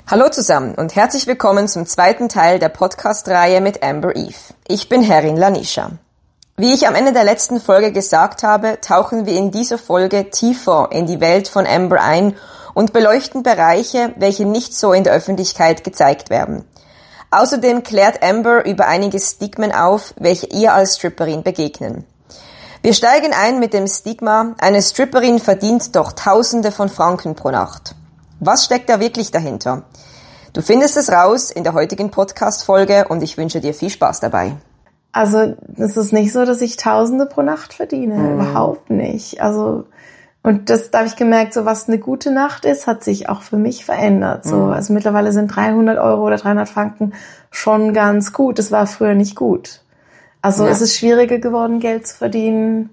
Hallo zusammen und herzlich willkommen zum zweiten Teil der Podcast-Reihe mit Amber Eve. Ich bin Herrin Lanisha. Wie ich am Ende der letzten Folge gesagt habe, tauchen wir in dieser Folge tiefer in die Welt von Amber ein und beleuchten Bereiche, welche nicht so in der Öffentlichkeit gezeigt werden. Außerdem klärt Amber über einige Stigmen auf, welche ihr als Stripperin begegnen. Wir steigen ein mit dem Stigma, eine Stripperin verdient doch Tausende von Franken pro Nacht. Was steckt da wirklich dahinter? Du findest es raus in der heutigen Podcast-Folge und ich wünsche dir viel Spaß dabei. Also es ist nicht so, dass ich Tausende pro Nacht verdiene, überhaupt nicht. Also und das da habe ich gemerkt, so was eine gute Nacht ist, hat sich auch für mich verändert. So, also mittlerweile sind 300 € oder 300 Franken schon ganz gut. Das war früher nicht gut. Also es ist schwieriger geworden, Geld zu verdienen.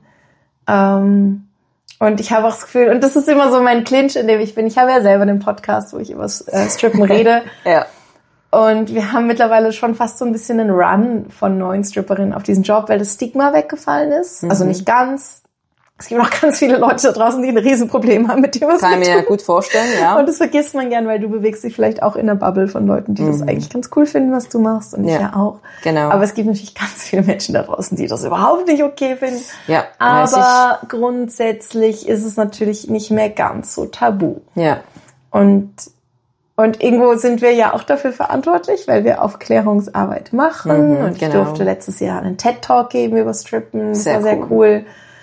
Und ich habe auch das Gefühl, und das ist immer so mein Clinch, in dem ich bin. Ich habe ja selber einen Podcast, wo ich über Strippen rede. Ja. Und wir haben mittlerweile schon fast so ein bisschen einen Run von neuen Stripperinnen auf diesen Job, weil das Stigma weggefallen ist. Also nicht ganz. Es gibt auch ganz viele Leute da draußen, die ein Riesenproblem haben mit dem, was Kann ich mir gut vorstellen, ja. Und das vergisst man gern, weil du bewegst dich vielleicht auch in der Bubble von Leuten, die das eigentlich ganz cool finden, was du machst. Und ich ja auch. Genau. Aber es gibt natürlich ganz viele Menschen da draußen, die das überhaupt nicht okay finden. Ja. Aber grundsätzlich ist es natürlich nicht mehr ganz so tabu. Ja. Und irgendwo sind wir ja auch dafür verantwortlich, weil wir Aufklärungsarbeit machen. Und ich durfte letztes Jahr einen TED-Talk geben über Strippen. Das war sehr cool.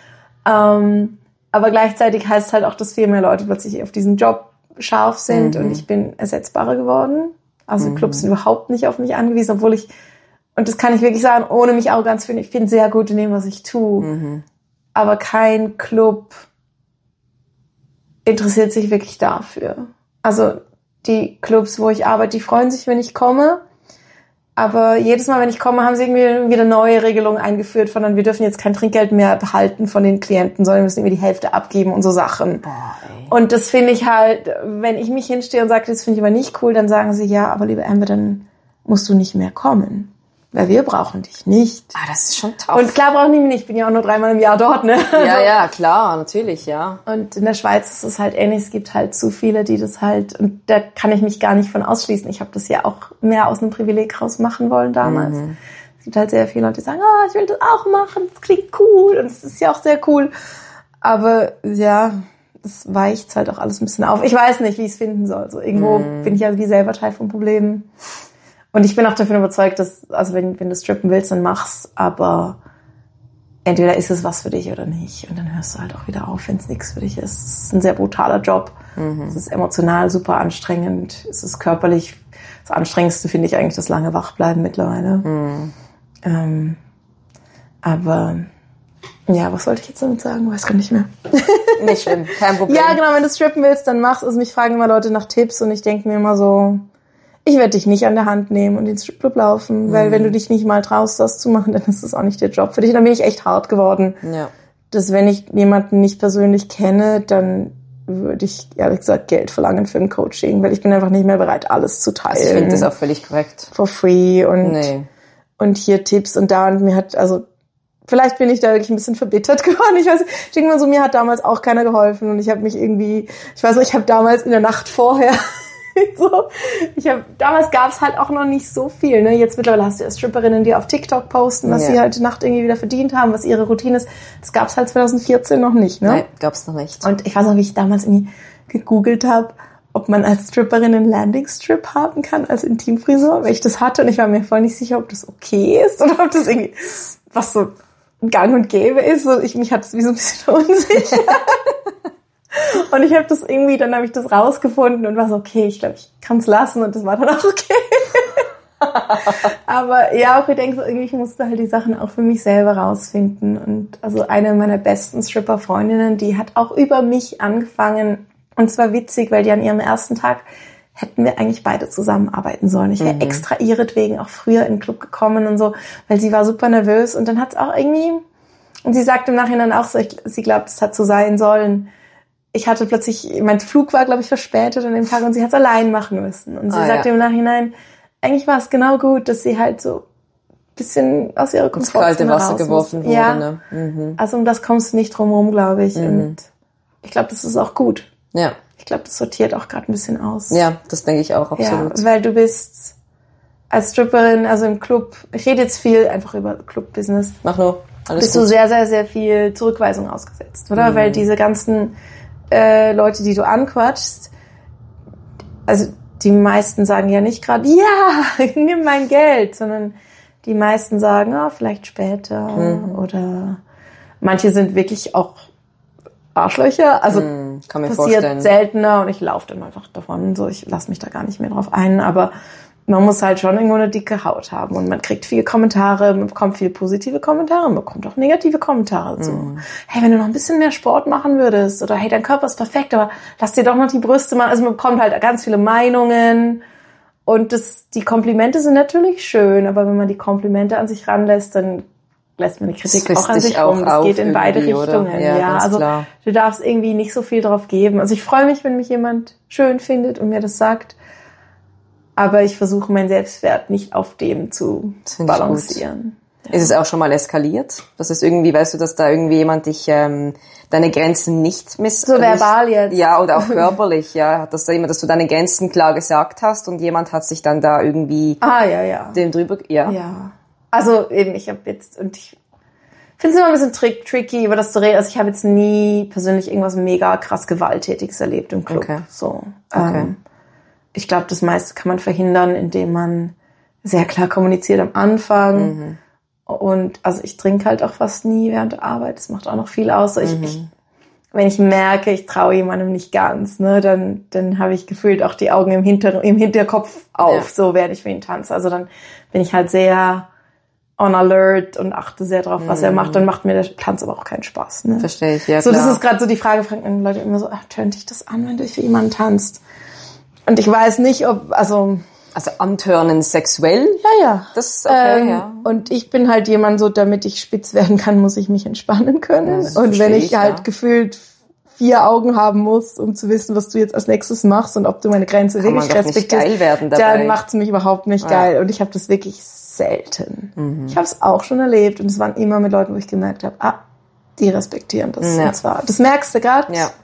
Aber gleichzeitig heißt es halt auch, dass viel mehr Leute plötzlich auf diesen Job scharf sind und ich bin ersetzbarer geworden. Also Clubs sind überhaupt nicht auf mich angewiesen, obwohl und das kann ich wirklich sagen, ohne mich arrogant zu finden, ich bin sehr gut in dem, was ich tue. Aber kein Club interessiert sich wirklich dafür. Also die Clubs, wo ich arbeite, die freuen sich, wenn ich komme. Aber jedes Mal, wenn ich komme, haben sie irgendwie wieder neue Regelungen eingeführt, von dann, wir dürfen jetzt kein Trinkgeld mehr behalten von den Klienten, sondern wir müssen irgendwie die Hälfte abgeben und so Sachen. Und das finde ich halt, wenn ich mich hinstehe und sage, das finde ich aber nicht cool, dann sagen sie, ja, aber liebe Amber, dann musst du nicht mehr kommen. Weil wir brauchen dich nicht. Ah, das ist schon tough. Und klar brauchen die mich nicht, ich bin ja auch nur 3-mal im Jahr dort, ne? Ja, klar, natürlich, ja. Und in der Schweiz ist es halt ähnlich, es gibt halt zu viele, die das halt, und da kann ich mich gar nicht von ausschließen. Ich habe das ja auch mehr aus einem Privileg raus machen wollen damals. Es gibt halt sehr viele Leute, die sagen, ich will das auch machen, das klingt cool und es ist ja auch sehr cool. Aber ja, das weicht halt auch alles ein bisschen auf. Ich weiß nicht, wie ich es finden soll. Also irgendwo bin ich ja wie selber Teil vom Problem. Und ich bin auch davon überzeugt, dass, also wenn du strippen willst, dann mach's, aber entweder ist es was für dich oder nicht. Und dann hörst du halt auch wieder auf, wenn es nichts für dich ist. Es ist ein sehr brutaler Job. Es ist emotional super anstrengend. Es ist körperlich, das Anstrengendste finde ich eigentlich das lange Wachbleiben mittlerweile. Aber ja, was wollte ich jetzt damit sagen? Weiß gar nicht mehr. Nicht schlimm, kein Problem. Ja, genau, wenn du strippen willst, dann mach's. Also mich fragen immer Leute nach Tipps und ich denke mir immer so, ich werde dich nicht an der Hand nehmen und ins Stripclub laufen, weil wenn du dich nicht mal traust, das zu machen, dann ist das auch nicht der Job für dich. Dann bin ich echt hart geworden. Ja. Dass wenn ich jemanden nicht persönlich kenne, dann würde ich ehrlich gesagt Geld verlangen für ein Coaching, weil ich bin einfach nicht mehr bereit, alles zu teilen. Also ich finde das auch völlig korrekt. For free und hier Tipps und da und mir hat, also vielleicht bin ich da wirklich ein bisschen verbittert geworden. Ich denke mal so, mir hat damals auch keiner geholfen und ich habe mich irgendwie, ich habe damals in der Nacht vorher damals gab's halt auch noch nicht so viel, ne? Jetzt mittlerweile hast du ja Stripperinnen, die auf TikTok posten, was sie halt die Nacht irgendwie wieder verdient haben, was ihre Routine ist. Das gab's halt 2014 noch nicht, ne? Nein, gab's noch nicht. Und ich weiß noch, wie ich damals irgendwie gegoogelt habe, ob man als Stripperin einen Landing-Strip haben kann, als Intimfrisur, weil ich das hatte und ich war mir voll nicht sicher, ob das okay ist oder ob das irgendwie was so gang und gäbe ist. Mich hat das wie so ein bisschen verunsichert. Und ich habe das irgendwie, dann habe ich das rausgefunden und war so, okay, ich glaube, ich kann es lassen und das war dann auch okay. Aber ja, auch ich denke so, irgendwie, ich musste halt die Sachen auch für mich selber rausfinden. Und also eine meiner besten Stripper-Freundinnen, die hat auch über mich angefangen und zwar witzig, weil die an ihrem ersten Tag hätten wir eigentlich beide zusammenarbeiten sollen. Ich wäre extra ihretwegen auch früher in den Club gekommen und so, weil sie war super nervös und dann hat es auch irgendwie, und sie sagt im Nachhinein auch so, sie glaubt, es hat so sein sollen. Ich hatte plötzlich, mein Flug war, glaube ich, verspätet an dem Tag und sie hat es allein machen müssen. Und sie sagte im Nachhinein, eigentlich war es genau gut, dass sie halt so ein bisschen aus ihrer Komfortzone ins kalte Wasser geworfen wurde. Ja. Ne? Also um das kommst du nicht drum herum, glaube ich. Und ich glaube, das ist auch gut. Ja. Ich glaube, das sortiert auch gerade ein bisschen aus. Ja, das denke ich auch, absolut. Ja, weil du bist als Stripperin, also im Club, ich rede jetzt viel einfach über Club-Business. Mach nur. Alles bist gut. du sehr, sehr, sehr viel Zurückweisung ausgesetzt, oder? Weil diese ganzen Leute, die du anquatschst, also die meisten sagen ja nicht gerade, ja, nimm mein Geld, sondern die meisten sagen, vielleicht später oder manche sind wirklich auch Arschlöcher, also kann mir passiert vorstellen. seltener und ich laufe dann einfach davon, so ich lasse mich da gar nicht mehr drauf ein, aber man muss halt schon irgendwo eine dicke Haut haben und man kriegt viele Kommentare, man bekommt viele positive Kommentare, man bekommt auch negative Kommentare. So, hey, wenn du noch ein bisschen mehr Sport machen würdest oder hey, dein Körper ist perfekt, aber lass dir doch noch die Brüste machen. Also man bekommt halt ganz viele Meinungen und die Komplimente sind natürlich schön, aber wenn man die Komplimente an sich ranlässt, dann lässt man die Kritik auch an sich rum. Das geht in beide Richtungen. Oder? Ja, also klar. Du darfst irgendwie nicht so viel drauf geben. Also ich freue mich, wenn mich jemand schön findet und mir das sagt. Aber ich versuche, meinen Selbstwert nicht auf dem zu balancieren. Ja. Ist es auch schon mal eskaliert? Das ist irgendwie, weißt du, dass da irgendwie jemand dich deine Grenzen nicht so verbal jetzt? Ja, oder auch körperlich, ja. Dass du deine Grenzen klar gesagt hast und jemand hat sich dann da irgendwie dem drüber... Ja. Also eben, ich habe jetzt... Und ich finde es immer ein bisschen tricky, über das zu reden. Also ich habe jetzt nie persönlich irgendwas mega krass Gewalttätiges erlebt im Club. Okay. So. Ich glaube, das meiste kann man verhindern, indem man sehr klar kommuniziert am Anfang. Und also ich trinke halt auch fast nie während der Arbeit. Das macht auch noch viel aus. Wenn ich merke, ich traue jemandem nicht ganz, ne, dann habe ich gefühlt auch die Augen im Hinterkopf auf, so während ich für ihn tanze. Also dann bin ich halt sehr on alert und achte sehr drauf, was er macht. Dann macht mir der Tanz aber auch keinen Spaß. Ne? Verstehe ich, ja so, klar. das ist gerade so die Frage, fragen Leute immer so, tönt dich das an, wenn du für jemanden tanzt? Und ich weiß nicht, ob, also antörnen sexuell? Ja. Das ist okay, ja. Und ich bin halt jemand so, damit ich spitz werden kann, muss ich mich entspannen können. Ja, und wenn ich halt gefühlt 4 Augen haben muss, um zu wissen, was du jetzt als nächstes machst und ob du meine Grenze wirklich respektierst, geil werden dabei. Dann macht's mich überhaupt nicht geil. Und ich habe das wirklich selten. Ich habe es auch schon erlebt und es waren immer mit Leuten, wo ich gemerkt habe, die respektieren das. Ja. Und zwar, das merkst du gerade. Ja.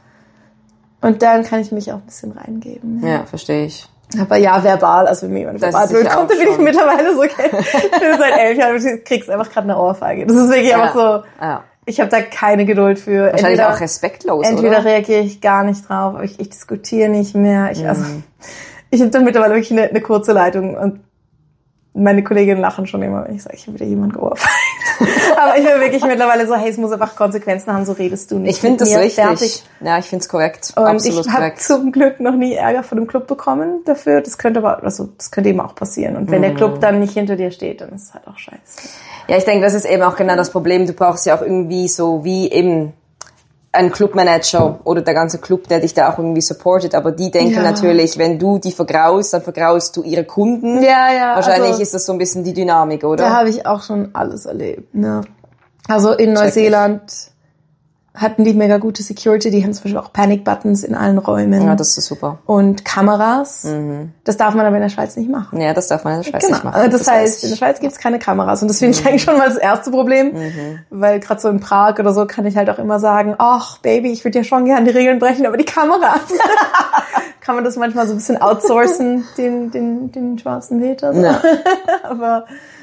Und dann kann ich mich auch ein bisschen reingeben. Ja, verstehe ich. Aber ja, verbal, also wenn mir jemand verbal blöd kommt, dann bin ich mittlerweile so, okay, ich bin seit 11 Jahren, du kriegst einfach gerade eine Ohrfeige. Das ist wirklich einfach so, ich habe da keine Geduld für. Wahrscheinlich auch respektlos, entweder oder? reagiere ich gar nicht drauf, aber ich diskutiere nicht mehr. Ich habe dann mittlerweile wirklich eine kurze Leitung und meine Kolleginnen lachen schon immer, wenn ich sage, ich habe wieder jemand geohrfeigt. Aber ich bin wirklich mittlerweile so, hey, es muss einfach Konsequenzen haben, so redest du nicht. Ich finde das richtig. Fertig. Ja, ich finde es korrekt. Und absolut ich habe zum Glück noch nie Ärger von dem Club bekommen dafür. Das könnte eben auch passieren. Und wenn der Club dann nicht hinter dir steht, dann ist es halt auch scheiße. Ja, ich denke, das ist eben auch genau das Problem. Du brauchst ja auch irgendwie so wie eben ein Clubmanager oder der ganze Club, der dich da auch irgendwie supportet. Aber die denken natürlich, wenn du die vergraust, dann vergraust du ihre Kunden. Ja. Wahrscheinlich ist das so ein bisschen die Dynamik, oder? Da habe ich auch schon alles erlebt. Ne? Also in Neuseeland hatten die mega gute Security. Die haben zum Beispiel auch Panic-Buttons in allen Räumen. Ja, das ist super. Und Kameras. Das darf man aber in der Schweiz nicht machen. Ja, das darf man in der Schweiz nicht machen. Das heißt, in der Schweiz gibt's keine Kameras. Und das finde ich eigentlich schon mal das erste Problem. Weil gerade so in Prag oder so kann ich halt auch immer sagen, ach, Baby, ich würde ja schon gerne die Regeln brechen, aber die Kameras. Kann man das manchmal so ein bisschen outsourcen, den schwarzen Peter. So. Ja. Aber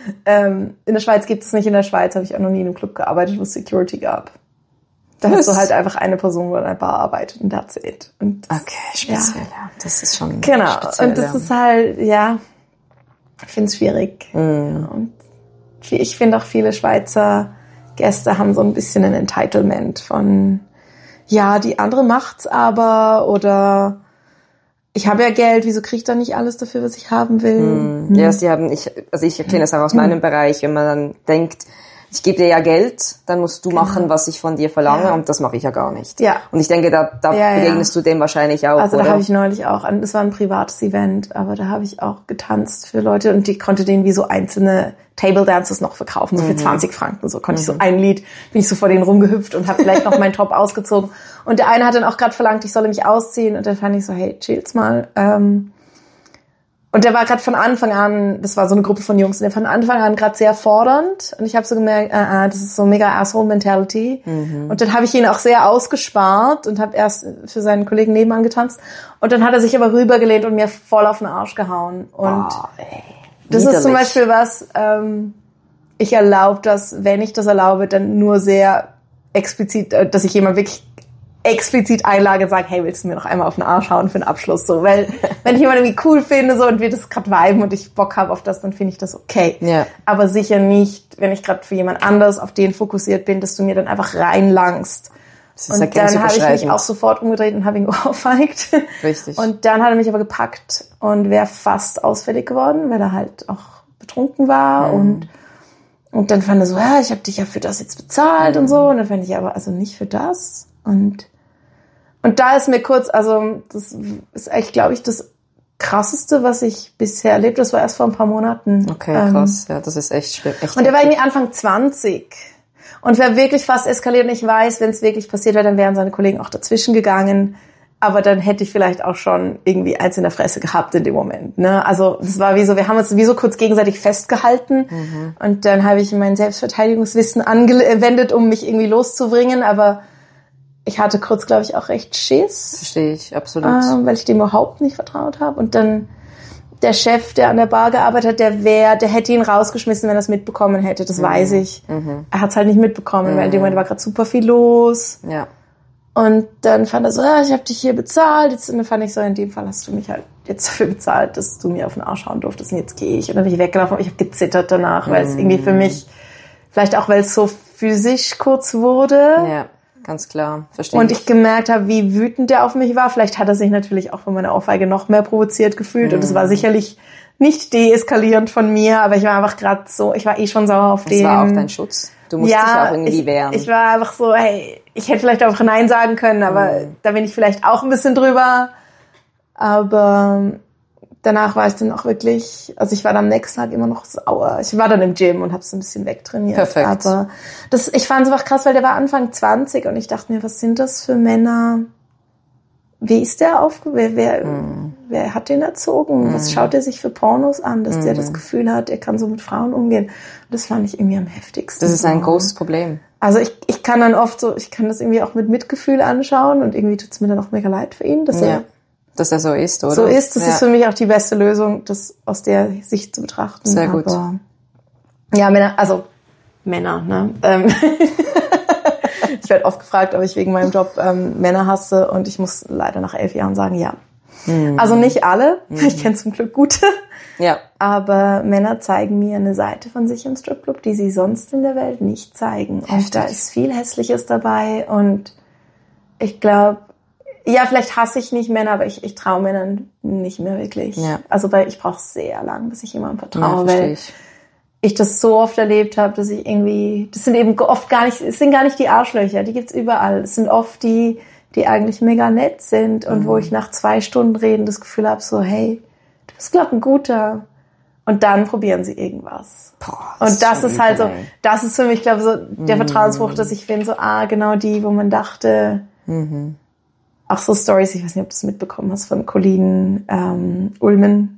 in der Schweiz gibt es nicht. In der Schweiz habe ich auch noch nie in einem Club gearbeitet, wo es Security gab. Da hast du halt einfach eine Person, die an einer Bar arbeitet und that's it. Und okay, speziell, ja. Das ist schon speziell, und das ist halt, ich finde es schwierig. Und ich finde auch viele Schweizer Gäste haben so ein bisschen ein Entitlement von, die andere macht's aber, oder ich habe ja Geld, wieso kriege ich dann nicht alles dafür, was ich haben will? Ja, ich kenne das auch aus meinem Bereich, wenn man dann denkt, ich gebe dir ja Geld, dann musst du machen, was ich von dir verlange, und das mache ich ja gar nicht. Ja. Und ich denke, da begegnest du dem wahrscheinlich auch, also oder? Da habe ich neulich auch, das war ein privates Event, aber da habe ich auch getanzt für Leute und die konnte denen wie so einzelne Table Dances noch verkaufen, so für 20 Franken. So konnte ich so ein Lied, bin ich so vor denen rumgehüpft und habe vielleicht noch meinen Top ausgezogen. Und der eine hat dann auch gerade verlangt, ich solle mich ausziehen, und dann fand ich so, hey, chill's mal. Und der war gerade von Anfang an, das war so eine Gruppe von Jungs, der von Anfang an gerade sehr fordernd. Und ich habe so gemerkt, das ist so mega Asshole-Mentality. Und dann habe ich ihn auch sehr ausgespart und habe erst für seinen Kollegen nebenan getanzt. Und dann hat er sich aber rübergelehnt und mir voll auf den Arsch gehauen. Und das ist zum Beispiel was, ich erlaube das, wenn ich das erlaube, dann nur sehr explizit, dass ich jemand wirklich explizit einlage und sage, hey, willst du mir noch einmal auf den Arsch hauen für den Abschluss? So, weil wenn ich jemanden irgendwie cool finde so und wir das gerade viben und ich Bock habe auf das, dann finde ich das okay. Ja. Aber sicher nicht, wenn ich gerade für jemand anders auf den fokussiert bin, dass du mir dann einfach reinlangst. Und dann habe ich mich auch sofort umgedreht und habe ihn geohrfeigt. Richtig. Und dann hat er mich aber gepackt und wäre fast ausfällig geworden, weil er halt auch betrunken war und dann fand er so, ja, ich habe dich ja für das jetzt bezahlt und so. Und dann fand ich aber, also nicht für das. Und da ist mir kurz, also das ist echt, glaube ich, das Krasseste, was ich bisher erlebt. Das war erst vor ein paar Monaten. Okay, krass. Ja, das ist echt schwer. Und er war irgendwie Anfang 20 und wäre wirklich fast eskaliert. Und ich weiß, wenn es wirklich passiert wäre, dann wären seine Kollegen auch dazwischen gegangen. Aber dann hätte ich vielleicht auch schon irgendwie eins in der Fresse gehabt in dem Moment. Ne? Also es war wie so, wir haben uns wie so kurz gegenseitig festgehalten. Und dann habe ich mein Selbstverteidigungswissen angewendet, um mich irgendwie loszubringen. Aber ich hatte kurz, glaube ich, auch recht Schiss. Verstehe ich, absolut. Weil ich dem überhaupt nicht vertraut habe. Und dann der Chef, der an der Bar gearbeitet hat, der hätte ihn rausgeschmissen, wenn er es mitbekommen hätte. Das weiß ich. Er hat es halt nicht mitbekommen, weil in dem Moment war gerade super viel los. Ja. Und dann fand er so, ich habe dich hier bezahlt. Jetzt, und dann fand ich so, in dem Fall hast du mich halt jetzt dafür bezahlt, dass du mir auf den Arsch hauen durftest. Und jetzt gehe ich. Und dann bin ich weggelaufen. Ich habe gezittert danach, weil es irgendwie für mich, vielleicht auch, weil es so physisch kurz wurde. Ja. Ganz klar, verstehe. Und ich gemerkt habe, wie wütend der auf mich war. Vielleicht hat er sich natürlich auch von meiner Ohrfeige noch mehr provoziert gefühlt. Und es war sicherlich nicht deeskalierend von mir, aber ich war einfach gerade so, ich war schon sauer auf den. Das war auch dein Schutz. Du musst dich auch irgendwie wehren. Ich war einfach so, hey, ich hätte vielleicht auch Nein sagen können, aber da bin ich vielleicht auch ein bisschen drüber. Aber danach war ich dann auch wirklich, also ich war dann am nächsten Tag immer noch sauer. Ich war dann im Gym und habe es ein bisschen wegtrainiert. Perfekt. Aber ich fand es einfach krass, weil der war Anfang 20 und ich dachte mir, was sind das für Männer? Wie ist der wer hat den erzogen? Was schaut er sich für Pornos an, dass der das Gefühl hat, er kann so mit Frauen umgehen? Und das fand ich irgendwie am heftigsten. Das ist ein großes Problem. Also ich kann dann oft so, ich kann das irgendwie auch mit Mitgefühl anschauen und irgendwie tut's mir dann auch mega leid für ihn, dass er so ist, oder? So ist, das ist für mich auch die beste Lösung, das aus der Sicht zu betrachten. Sehr gut. Aber, ja, Männer, ne? Ich werde oft gefragt, ob ich wegen meinem Job Männer hasse und ich muss leider nach 11 Jahren sagen, ja. Also nicht alle, ich kenne zum Glück gute, aber Männer zeigen mir eine Seite von sich im Stripclub, die sie sonst in der Welt nicht zeigen. Heftig. Und da ist viel Hässliches dabei und ich glaube, ja, vielleicht hasse ich nicht Männer, aber ich traue Männern nicht mehr wirklich. Ja. Also weil ich brauche sehr lang, bis ich jemandem vertraue, weil ich das so oft erlebt habe, dass ich irgendwie, das sind eben oft gar nicht die Arschlöcher, die gibt's überall. Es sind oft die eigentlich mega nett sind und wo ich nach 2 Stunden reden das Gefühl habe, so, hey, du bist glaub ein guter. Und dann probieren sie irgendwas. Und das ist halt so, das ist für mich, glaube ich, so der Vertrauensbruch, dass ich finde, so, genau die, wo man dachte, auch so Stories, ich weiß nicht, ob du das mitbekommen hast, von Colleen Ullmann,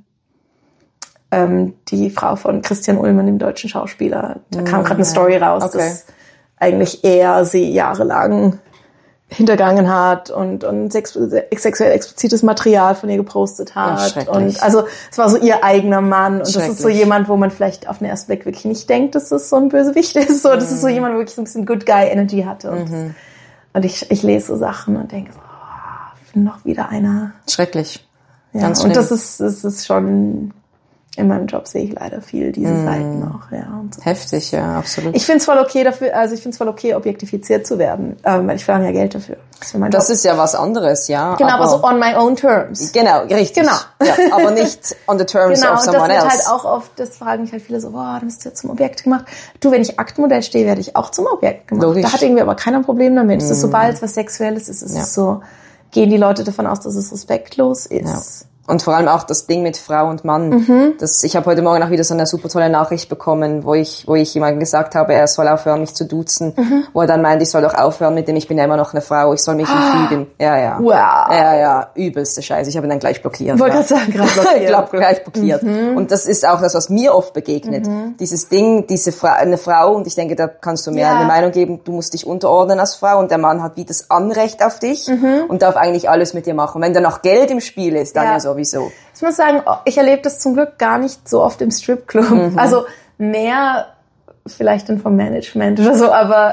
die Frau von Christian Ullmann, dem deutschen Schauspieler. Da kam gerade eine Story raus, dass eigentlich er sie jahrelang hintergangen hat und sexuell explizites Material von ihr gepostet hat. Und also es war so ihr eigener Mann. Und das ist so jemand, wo man vielleicht auf den ersten Blick wirklich nicht denkt, dass das so ein Bösewicht ist. So, das ist so jemand, der wirklich so ein bisschen Good Guy Energy hatte. Und ich lese so Sachen und denke so, noch wieder einer. Schrecklich. Ja, ganz schlimm. Und das ist schon, in meinem Job sehe ich leider viel diese Seiten auch, ja. Und so. Heftig, ja, absolut. Ich finde es voll okay objektifiziert zu werden, weil ich verlange ja Geld dafür. Das ist ja was anderes, ja. Genau, aber so on my own terms. Genau, richtig. Genau. Ja, aber nicht on the terms of someone else. Genau, und das wird halt auch oft, das fragen mich halt viele so, du bist ja zum Objekt gemacht. Du, wenn ich Aktmodell stehe, werde ich auch zum Objekt gemacht. Logisch. Da hat irgendwie aber keiner ein Problem damit. Es ist, sobald es was Sexuelles ist, es ist so, gehen die Leute davon aus, dass es respektlos ist. Und vor allem auch das Ding mit Frau und Mann. Ich habe heute Morgen auch wieder so eine super tolle Nachricht bekommen, wo ich jemandem gesagt habe, er soll aufhören, mich zu duzen. Wo er dann meint, ich soll doch aufhören mit dem, ich bin ja immer noch eine Frau, ich soll mich nicht fügen. Ja. Wow. Ja, übelste Scheiße. Ich habe ihn dann gleich blockiert. Ich wollte gerade sagen, gerade blockiert. Ich glaube, gleich blockiert. Und das ist auch das, was mir oft begegnet. Dieses Ding, eine Frau, und ich denke, da kannst du mir eine Meinung geben, du musst dich unterordnen als Frau, und der Mann hat wie das Anrecht auf dich und darf eigentlich alles mit dir machen. Wenn dann noch Geld im Spiel ist, dann ja sowieso. Ich muss sagen, ich erlebe das zum Glück gar nicht so oft im Stripclub. Also mehr vielleicht dann vom Management oder so, aber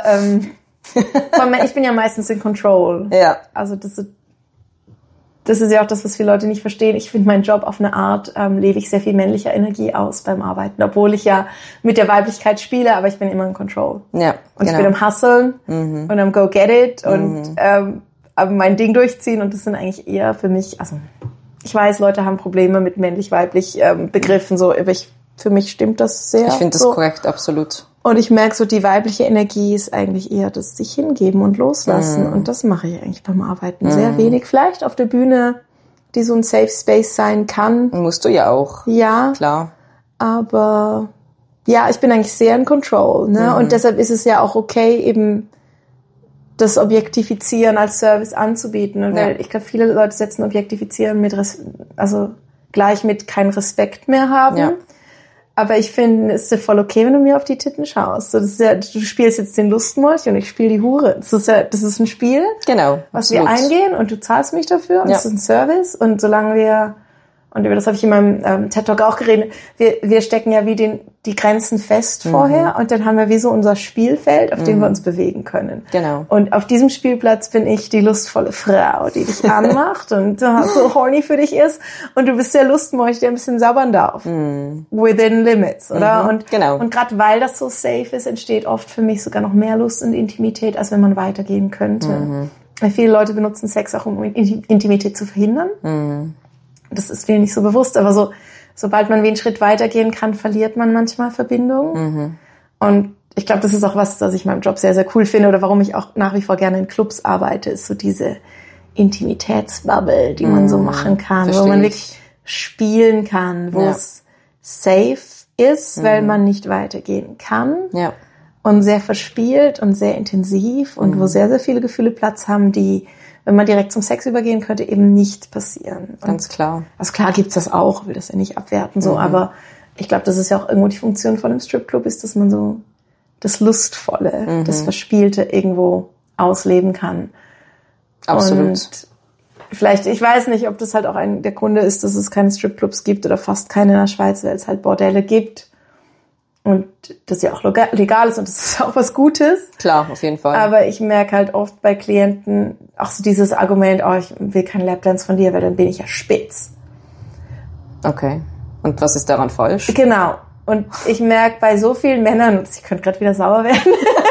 ich bin ja meistens in Control. Ja. Also das ist ja auch das, was viele Leute nicht verstehen. Ich finde meinen Job auf eine Art, lebe ich sehr viel männlicher Energie aus beim Arbeiten, obwohl ich ja mit der Weiblichkeit spiele, aber ich bin immer in Control. Ja, und ich bin am Hustlen und am Go Get It und mein Ding durchziehen, und das sind eigentlich eher für mich, also ich weiß, Leute haben Probleme mit männlich-weiblich Begriffen, so, aber für mich stimmt das sehr. Ich finde das so korrekt, absolut. Und ich merke so, die weibliche Energie ist eigentlich eher das sich hingeben und loslassen. Und das mache ich eigentlich beim Arbeiten sehr wenig. Vielleicht auf der Bühne, die so ein Safe Space sein kann. Musst du ja auch. Ja. Klar. Aber ja, ich bin eigentlich sehr in Control, ne? Und deshalb ist es ja auch okay, eben das Objektifizieren als Service anzubieten. Und weil ich glaube, viele Leute setzen Objektifizieren gleich mit kein Respekt mehr haben. Ja. Aber ich finde, es ist ja voll okay, wenn du mir auf die Titten schaust. So, das ist ja, du spielst jetzt den Lustmolch und ich spiele die Hure. Das ist ein Spiel, genau, was wir eingehen, und du zahlst mich dafür, und das ist ein Service. Und solange wir, und über das habe ich in meinem TED-Talk auch geredet, wir stecken ja wie die Grenzen fest vorher, und dann haben wir wie so unser Spielfeld, auf dem wir uns bewegen können. Genau. Und auf diesem Spielplatz bin ich die lustvolle Frau, die dich anmacht und so horny für dich ist, und du bist der Lustmolch, der ein bisschen sabbern darf. Within limits, oder? Und gerade weil das so safe ist, entsteht oft für mich sogar noch mehr Lust und Intimität, als wenn man weitergehen könnte. Weil viele Leute benutzen Sex auch, um Intimität zu verhindern. Das ist mir nicht so bewusst, aber sobald man wie einen Schritt weitergehen kann, verliert man manchmal Verbindungen. Und ich glaube, das ist auch was ich in meinem Job sehr, sehr cool finde, oder warum ich auch nach wie vor gerne in Clubs arbeite, ist so diese Intimitätsbubble, die man so machen kann, wo man wirklich spielen kann, wo es safe ist, weil man nicht weitergehen kann. Ja. Und sehr verspielt und sehr intensiv und wo sehr, sehr viele Gefühle Platz haben, die, wenn man direkt zum Sex übergehen könnte, eben nicht passieren. Ganz klar. Also klar gibt's das auch, will das ja nicht abwerten, so, aber ich glaube, das ist ja auch irgendwo die Funktion von einem Stripclub, ist, dass man so das Lustvolle, das Verspielte irgendwo ausleben kann. Absolut. Und vielleicht, ich weiß nicht, ob das halt auch der Gründe ist, dass es keine Stripclubs gibt oder fast keine in der Schweiz, weil es halt Bordelle gibt. Und das ja auch legal ist, und das ist auch was Gutes. Klar, auf jeden Fall. Aber ich merke halt oft bei Klienten auch so dieses Argument, ich will keinen Lapdance von dir, weil dann bin ich ja spitz. Okay. Und was ist daran falsch? Genau. Und ich merke bei so vielen Männern, ich könnte gerade wieder sauer werden,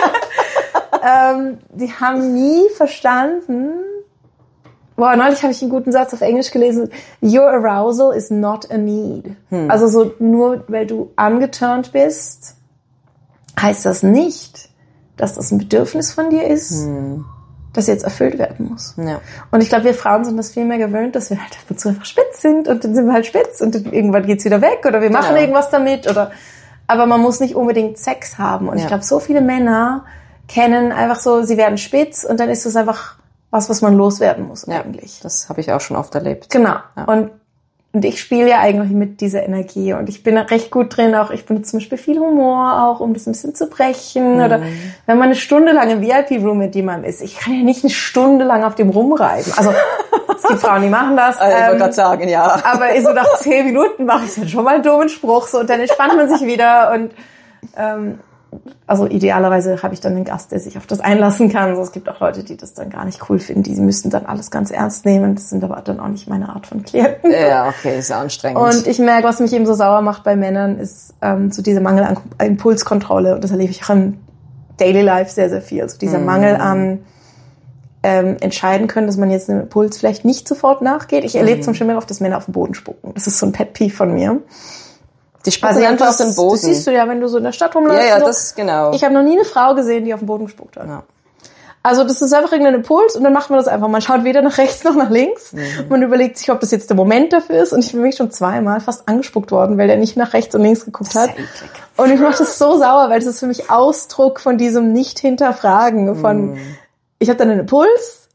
die haben nie verstanden, neulich habe ich einen guten Satz auf Englisch gelesen, your arousal is not a need. Also so nur weil du angeturnt bist, heißt das nicht, dass das ein Bedürfnis von dir ist, das jetzt erfüllt werden muss. Ja. Und ich glaube, wir Frauen sind das viel mehr gewöhnt, dass wir halt ab und zu einfach spitz sind, und dann sind wir halt spitz, und dann irgendwann geht's wieder weg, oder wir machen irgendwas damit, aber man muss nicht unbedingt Sex haben. Und ich glaube, so viele Männer kennen einfach so, sie werden spitz, und dann ist es einfach was man loswerden muss eigentlich. Das habe ich auch schon oft erlebt. Genau. Ja. Und ich spiele ja eigentlich mit dieser Energie, und ich bin recht gut drin, auch ich benutze zum Beispiel viel Humor auch, um das ein bisschen zu brechen, oder wenn man eine Stunde lang im VIP-Room mit jemandem ist, ich kann ja nicht eine Stunde lang auf dem rumreiben. Also es gibt Frauen, die machen das. Ich wollte gerade sagen, ja. Aber so nach 10 Minuten mache ich dann schon mal einen dummen Spruch, so, und dann entspannt man sich wieder, und also idealerweise habe ich dann einen Gast, der sich auf das einlassen kann. So, es gibt auch Leute, die das dann gar nicht cool finden, die müssen dann alles ganz ernst nehmen. Das sind aber dann auch nicht meine Art von Klienten. Ja, okay, ist anstrengend. Und ich merke, was mich eben so sauer macht bei Männern, ist so dieser Mangel an Impulskontrolle. Und das erlebe ich auch im Daily Life sehr, sehr viel. Also dieser Mangel an entscheiden können, dass man jetzt einem Impuls vielleicht nicht sofort nachgeht. Ich erlebe zum Beispiel mehr oft, dass Männer auf den Boden spucken. Das ist so ein Pet-Peeve von mir. Die spucken einfach auf den Boden. Das siehst du ja, wenn du so in der Stadt rumläufst. Ja, das genau. Ich habe noch nie eine Frau gesehen, die auf den Boden gespuckt hat. Ja. Also das ist einfach irgendein Impuls und dann macht man das einfach. Man schaut weder nach rechts noch nach links. Man überlegt sich, ob das jetzt der Moment dafür ist. Und ich bin wirklich schon zweimal fast angespuckt worden, weil der nicht nach rechts und links geguckt hat. Und ich mache das so sauer, weil das ist für mich Ausdruck von diesem Nicht-Hinterfragen. Von ich habe dann einen Impuls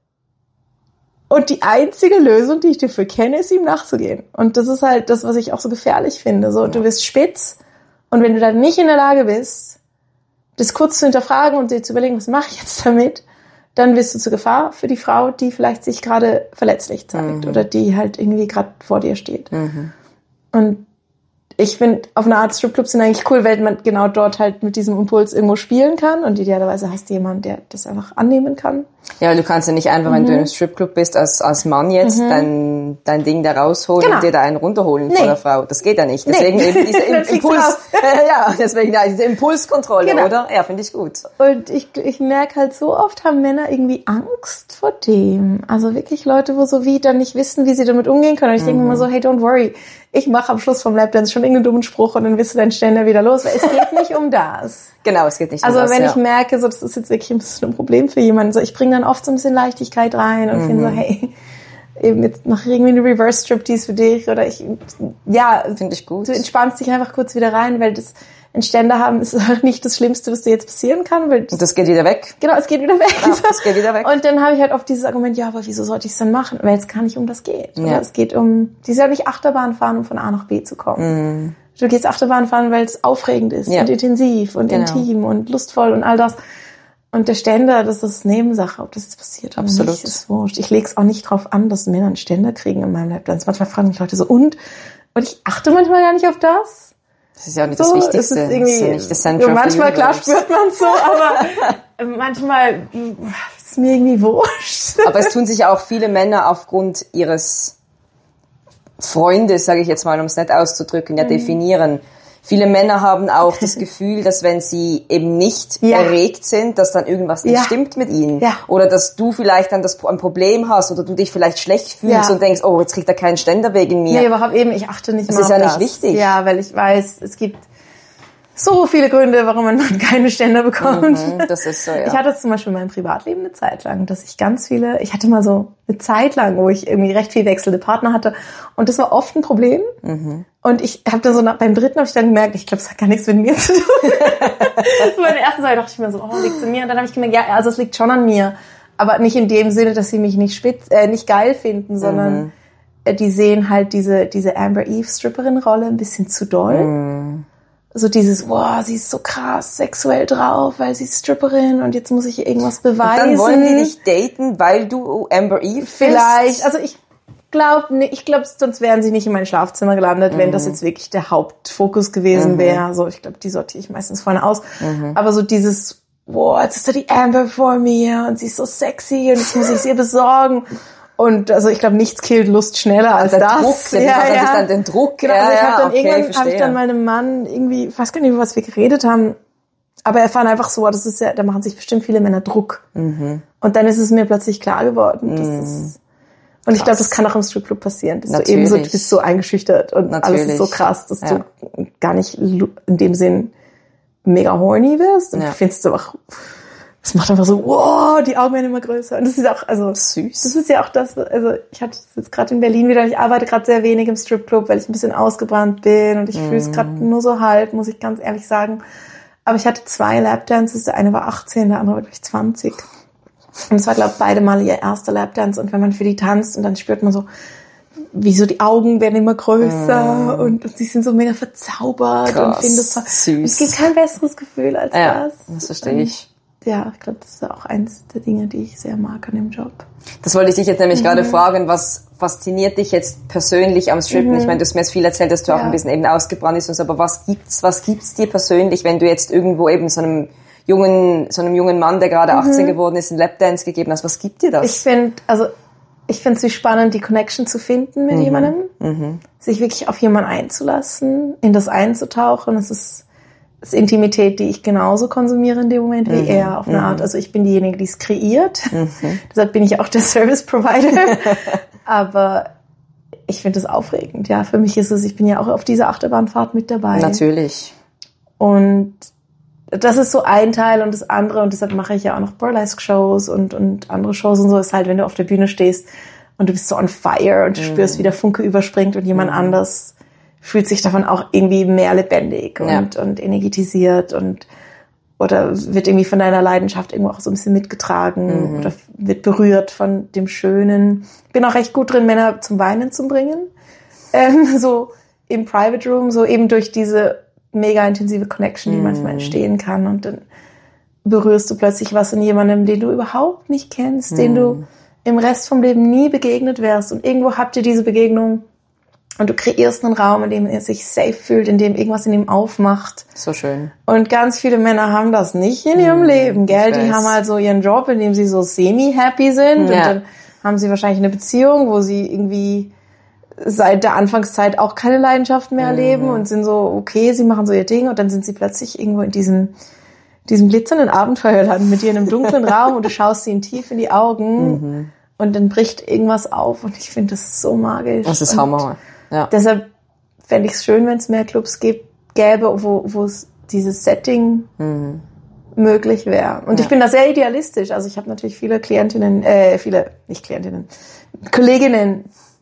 und die einzige Lösung, die ich dafür kenne, ist ihm nachzugehen. Und das ist halt das, was ich auch so gefährlich finde. So, du wirst spitz und wenn du dann nicht in der Lage bist, das kurz zu hinterfragen und dir zu überlegen, was mache ich jetzt damit, dann wirst du zur Gefahr für die Frau, die vielleicht sich gerade verletzlich zeigt oder die halt irgendwie gerade vor dir steht. Und ich finde, auf eine Art Stripclubs sind eigentlich cool, weil man genau dort halt mit diesem Impuls irgendwo spielen kann und idealerweise hast du jemanden, der das einfach annehmen kann. Ja, du kannst ja nicht einfach, wenn du in einem Stripclub bist, als Mann jetzt dein Ding da rausholen und dir da einen runterholen von der Frau. Das geht ja nicht. Deswegen eben diese Impuls, diese Impulskontrolle, oder? Ja, finde ich gut. Und ich merke halt, so oft haben Männer irgendwie Angst vor dem. Also wirklich Leute, wo so wie dann nicht wissen, wie sie damit umgehen können. Und ich denke mir immer so, hey, don't worry. Ich mache am Schluss vom Lapdance schon irgendeinen dummen Spruch und dann wirst du deinen Ständer wieder los. Weil es geht nicht um das. Genau, es geht nicht um das. Also wenn ich merke, so das ist jetzt wirklich ein bisschen ein Problem für jemanden, so ich bringe dann oft so ein bisschen Leichtigkeit rein und finde so, hey, eben jetzt mache ich irgendwie eine Reverse-Striptease für dich oder finde ich gut. Du entspannst dich einfach kurz wieder rein, weil das ein Ständer haben ist halt nicht das Schlimmste, was dir jetzt passieren kann. Weil und das geht wieder weg. Genau, es geht wieder weg. Ja, es geht wieder weg. Und dann habe ich halt oft dieses Argument, ja, aber wieso sollte ich es dann machen? Weil es gar nicht um das geht. Ja. Es geht um, die soll nicht Achterbahn fahren, um von A nach B zu kommen. Du gehst Achterbahn fahren, weil es aufregend ist und intensiv und intim und lustvoll und all das. Und der Ständer, das ist Nebensache, ob das jetzt passiert oder nicht, ist wurscht. Ich lege es auch nicht drauf an, dass Männer einen Ständer kriegen in meinem Lapdance. Manchmal fragen mich Leute so, und ich achte manchmal gar nicht auf das. Das ist ja auch nicht das Wichtigste. Es ist irgendwie, das ist ja nicht das Center manchmal, klar spürt man es so, aber manchmal ist es mir irgendwie wurscht. Aber es tun sich auch viele Männer aufgrund ihres Freundes, sage ich jetzt mal, um es nett auszudrücken, definieren. Viele Männer haben auch das Gefühl, dass wenn sie eben nicht erregt sind, dass dann irgendwas nicht stimmt mit ihnen. Ja. Oder dass du vielleicht dann ein Problem hast oder du dich vielleicht schlecht fühlst und denkst, oh, jetzt kriegt er keinen Ständer wegen mir. Nee, überhaupt eben, ich achte nicht das mehr auf das. Das ist ja nicht wichtig. Ja, weil ich weiß, es gibt so viele Gründe, warum man keine Ständer bekommt. Das ist so, ja. Ich hatte zum Beispiel in meinem Privatleben eine Zeit lang, dass ich ich hatte mal so eine Zeit lang, wo ich irgendwie recht viel wechselnde Partner hatte und das war oft ein Problem. Und ich habe dann so beim dritten habe ich dann gemerkt, ich glaube, es hat gar nichts mit mir zu tun. Das war in der ersten Zeit, dachte ich mir so, oh, liegt's an mir? Und dann habe ich gemerkt, ja, also es liegt schon an mir. Aber nicht in dem Sinne, dass sie mich nicht geil finden, sondern die sehen halt diese Amber Eve Stripperin-Rolle ein bisschen zu doll. So dieses, wow, sie ist so krass sexuell drauf, weil sie ist Stripperin und jetzt muss ich ihr irgendwas beweisen. Und dann wollen die dich daten, weil du Amber Eve bist? Vielleicht, also ich glaube, sonst wären sie nicht in mein Schlafzimmer gelandet, wenn das jetzt wirklich der Hauptfokus gewesen wäre. So, ich glaube, die sortiere ich meistens vorne aus. Aber so dieses, wow, jetzt ist da die Amber vor mir und sie ist so sexy und jetzt muss ich sie ihr besorgen. Und also ich glaube, nichts killt Lust schneller als der das. Druck, sich dann den Druck. Genau, also ich habe dann irgendwann habe ich dann meinem Mann irgendwie, ich weiß gar nicht, über was wir geredet haben, aber er fand einfach so, das ist ja, da machen sich bestimmt viele Männer Druck. Und dann ist es mir plötzlich klar geworden, das ist, und ich glaube, das kann auch im Stripclub passieren, dass du eben so, du bist so eingeschüchtert und alles ist so krass, dass du gar nicht in dem Sinn mega horny wirst. Und ich findest du auch, es macht einfach so, wow, die Augen werden immer größer. Und das ist auch, also süß. Das ist ja auch das, also ich hatte das jetzt gerade in Berlin wieder, ich arbeite gerade sehr wenig im Stripclub, weil ich ein bisschen ausgebrannt bin und ich fühle es gerade nur so halb, muss ich ganz ehrlich sagen. Aber ich hatte 2 Lapdances, der eine war 18, der andere war, glaube ich, 20. Und es war, glaube ich, beide Mal ihr erster Lapdance. Und wenn man für die tanzt und dann spürt man so, wie so die Augen werden immer größer und sie sind so mega verzaubert. Krass, und finden das süß. Und es gibt kein besseres Gefühl als das. Das verstehe ich. Ja, ich glaube, das ist auch eins der Dinge, die ich sehr mag an dem Job. Das wollte ich dich jetzt nämlich gerade fragen, was fasziniert dich jetzt persönlich am Strippen? Ich meine, du hast mir jetzt viel erzählt, dass du auch ein bisschen eben ausgebrannt bist und so, aber was gibt's dir persönlich, wenn du jetzt irgendwo eben so einem jungen Mann, der gerade 18 geworden ist, einen Lapdance gegeben hast? Was gibt dir das? Ich finde es wie spannend, die Connection zu finden mit jemandem, sich wirklich auf jemanden einzulassen, in das einzutauchen. Es ist Intimität, die ich genauso konsumiere in dem Moment wie er auf eine Art. Also ich bin diejenige, die es kreiert. Deshalb bin ich auch der Service Provider. Aber ich finde es aufregend. Ja, für mich ist es, ich bin ja auch auf dieser Achterbahnfahrt mit dabei. Natürlich. Und das ist so ein Teil und das andere, und deshalb mache ich ja auch noch Burlesque-Shows und andere Shows und so, ist halt, wenn du auf der Bühne stehst und du bist so on fire und du spürst, wie der Funke überspringt und jemand anders fühlt sich davon auch irgendwie mehr lebendig und energetisiert oder wird irgendwie von deiner Leidenschaft irgendwo auch so ein bisschen mitgetragen oder wird berührt von dem Schönen. Ich bin auch recht gut drin, Männer zum Weinen zu bringen. So im Private Room, so eben durch diese mega intensive Connection, die manchmal entstehen kann. Und dann berührst du plötzlich was in jemandem, den du überhaupt nicht kennst, den du im Rest vom Leben nie begegnet wärst. Und irgendwo habt ihr diese Begegnung und du kreierst einen Raum, in dem er sich safe fühlt, in dem irgendwas in ihm aufmacht. So schön. Und ganz viele Männer haben das nicht in ihrem Leben, gell? Die haben halt so ihren Job, in dem sie so semi-happy sind. Und dann haben sie wahrscheinlich eine Beziehung, wo sie irgendwie seit der Anfangszeit auch keine Leidenschaft mehr erleben und sind so, okay, sie machen so ihr Ding und dann sind sie plötzlich irgendwo in diesem glitzernden Abenteuerland mit dir in einem dunklen Raum und du schaust ihnen tief in die Augen und dann bricht irgendwas auf und ich finde das so magisch. Das ist Hammer. Ja. Deshalb fände ich es schön, wenn es mehr Clubs gäbe, wo es dieses Setting möglich wäre. Und ich bin da sehr idealistisch. Also ich habe natürlich viele Kolleginnen,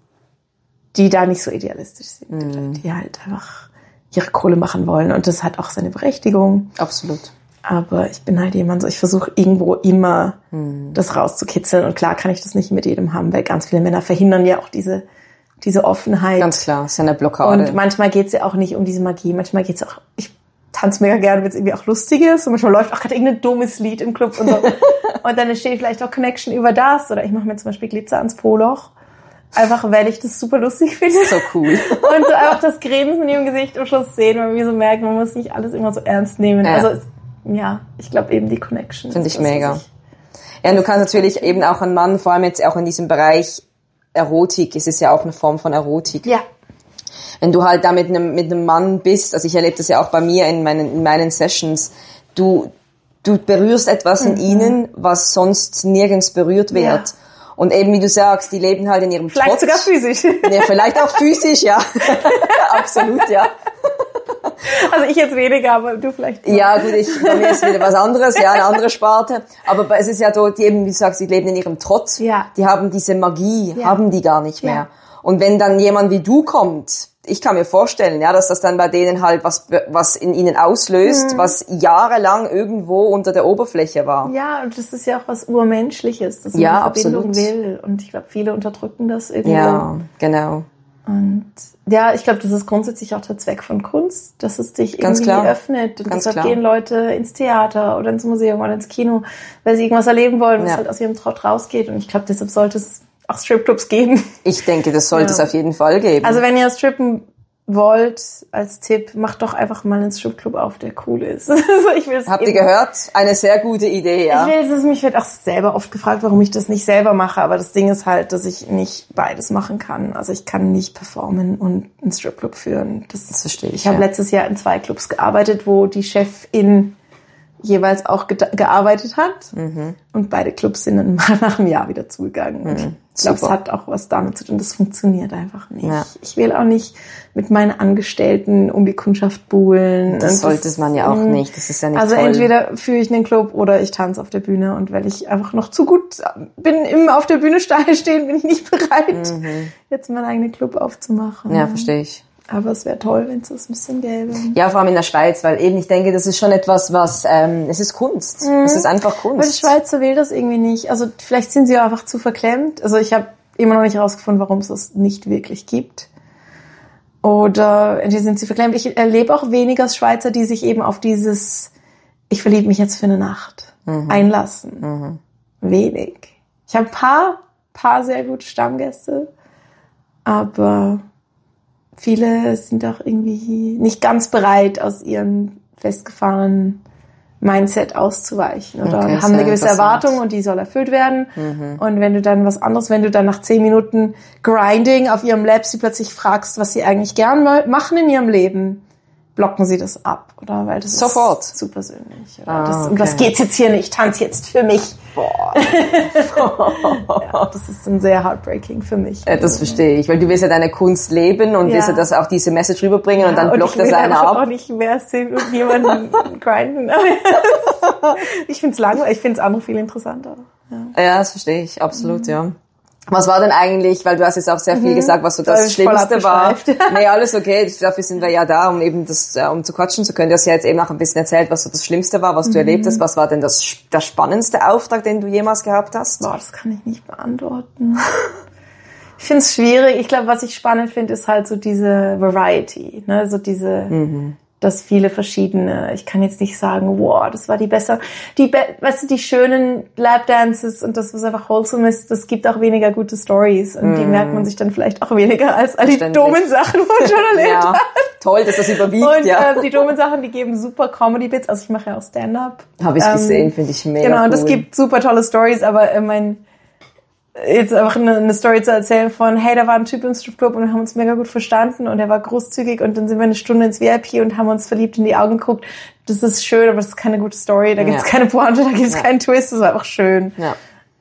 die da nicht so idealistisch sind, die halt einfach ihre Kohle machen wollen. Und das hat auch seine Berechtigung. Absolut. Aber ich bin halt jemand so, ich versuche irgendwo immer das rauszukitzeln. Und klar kann ich das nicht mit jedem haben, weil ganz viele Männer verhindern ja auch diese Offenheit. Ganz klar, ist ja eine Blockade. Und manchmal geht's ja auch nicht um diese Magie. Manchmal geht's auch, ich tanze mega gerne, wenn es irgendwie auch lustig ist. Und manchmal läuft auch gerade irgendein dummes Lied im Club und so. Und dann entsteht vielleicht auch Connection über das. Oder ich mache mir zum Beispiel Glitzer ans Po-Loch. Einfach, weil ich das super lustig finde. So cool. Und so einfach das Grinsen in ihrem Gesicht am Schluss sehen, weil wir so merken, man muss nicht alles immer so ernst nehmen. Ja. Also, ich glaube eben die Connection. Finde ich mega. Ja, und du kannst natürlich eben auch einen Mann, vor allem jetzt auch in diesem Bereich Erotik, es ist ja auch eine Form von Erotik. Ja. Wenn du halt da mit einem Mann bist, also ich erlebe das ja auch bei mir in meinen Sessions, du berührst etwas in ihnen, was sonst nirgends berührt wird. Ja. Und eben, wie du sagst, die leben halt in ihrem Vielleicht Trotz. Sogar physisch. Ja, vielleicht auch physisch, ja. Absolut, ja. Also ich jetzt weniger, aber du vielleicht. Ja, gut, bei mir ist wieder was anderes, ja, eine andere Sparte. Aber es ist ja so, die eben, wie du sagst, die leben in ihrem Trotz. Ja. Die haben diese Magie, haben die gar nicht mehr. Ja. Und wenn dann jemand wie du kommt, ich kann mir vorstellen, ja, dass das dann bei denen halt was in ihnen auslöst, was jahrelang irgendwo unter der Oberfläche war. Ja, und das ist ja auch was Urmenschliches, dass man ja, eine Verbindung absolut. will. Und ich glaube, viele unterdrücken das irgendwie. Ja, genau. Und ja, ich glaube, das ist grundsätzlich auch der Zweck von Kunst, dass es dich Ganz irgendwie klar. öffnet. Und Ganz deshalb klar. gehen Leute ins Theater oder ins Museum oder ins Kino, weil sie irgendwas erleben wollen, was Ja. halt aus ihrem Trott rausgeht. Und ich glaube, deshalb sollte es auch Stripclubs geben. Ich denke, das sollte es auf jeden Fall geben. Also wenn ihr strippen wollt, als Tipp, macht doch einfach mal einen Stripclub auf, der cool ist. Also ich will's Habt ihr gehört? Eine sehr gute Idee, ja. Mich wird auch selber oft gefragt, warum ich das nicht selber mache, aber das Ding ist halt, dass ich nicht beides machen kann. Also ich kann nicht performen und einen Stripclub führen. Das versteche ich. Ich habe letztes Jahr in 2 Clubs gearbeitet, wo die Chefin jeweils auch gearbeitet hat. Und beide Clubs sind dann mal nach einem Jahr wieder zugegangen. Und ich glaube, es hat auch was damit zu tun. Das funktioniert einfach nicht. Ja. Ich will auch nicht mit meinen Angestellten um die Kundschaft buhlen. Das sollte man ja auch nicht. Das ist ja nicht also toll. Entweder führe ich einen Club oder ich tanze auf der Bühne. Und weil ich einfach noch zu gut bin, im auf der Bühne stehen, bin ich nicht bereit, jetzt meinen eigenen Club aufzumachen. Ja, verstehe ich. Aber es wäre toll, wenn es das ein bisschen gäbe. Ja, vor allem in der Schweiz, weil eben ich denke, das ist schon etwas, was, es ist Kunst. Es ist einfach Kunst. Aber die Schweizer will das irgendwie nicht. Also vielleicht sind sie auch einfach zu verklemmt. Also ich habe immer noch nicht herausgefunden, warum es das nicht wirklich gibt. Oder entweder sind sie verklemmt. Ich erlebe auch weniger Schweizer, die sich eben auf dieses ich verliebe mich jetzt für eine Nacht einlassen. Wenig. Ich habe ein paar sehr gute Stammgäste, aber viele sind auch irgendwie nicht ganz bereit, aus ihrem festgefahrenen Mindset auszuweichen oder haben eine gewisse Erwartung und die soll erfüllt werden. Und wenn du dann wenn du dann nach 10 Minuten Grinding auf ihrem Lab sie plötzlich fragst, was sie eigentlich gern machen in ihrem Leben, blocken sie das ab, oder? Weil das Sofort. ist zu persönlich. Oder um was geht's jetzt hier nicht? Ich tanze jetzt für mich. Boah. Ja, das ist dann sehr heartbreaking für mich. Das verstehe ich, weil du willst ja deine Kunst leben und willst ja das auch diese Message rüberbringen und dann blockt das einer ab. Ich will auch nicht mehr sehen und jemanden grinden. Ich find's langweilig, ich find's andere viel interessanter. Ja, das verstehe ich, absolut, ja. Was war denn eigentlich, weil du hast jetzt auch sehr viel gesagt, was so das Schlimmste war. Nee, alles okay, dafür sind wir ja da, um eben das, um zu quatschen zu können. Du hast ja jetzt eben auch ein bisschen erzählt, was so das Schlimmste war, was du erlebt hast. Was war denn der spannendste Auftrag, den du jemals gehabt hast? Boah, das kann ich nicht beantworten. Ich finde es schwierig. Ich glaube, was ich spannend finde, ist halt so diese Variety, ne, so diese, dass viele verschiedene, ich kann jetzt nicht sagen, wow, das war die beste, weißt du, die schönen Lapdances und das, was einfach wholesome ist, das gibt auch weniger gute Stories und die merkt man sich dann vielleicht auch weniger als all die dummen Sachen, wo man schon erlebt hat. Toll, dass das überwiegt, und, die dummen Sachen, die geben super Comedy-Bits, also ich mache ja auch Stand-Up. Habe ich gesehen, finde ich mega Genau, cool. und das gibt super tolle Stories, aber jetzt einfach eine Story zu erzählen von, hey, da war ein Typ im Stripclub und wir haben uns mega gut verstanden und er war großzügig und dann sind wir eine Stunde ins VIP und haben uns verliebt in die Augen geguckt. Das ist schön, aber das ist keine gute Story, da gibt's keine Pointe, da gibt's keinen Twist, das ist einfach schön. Ja,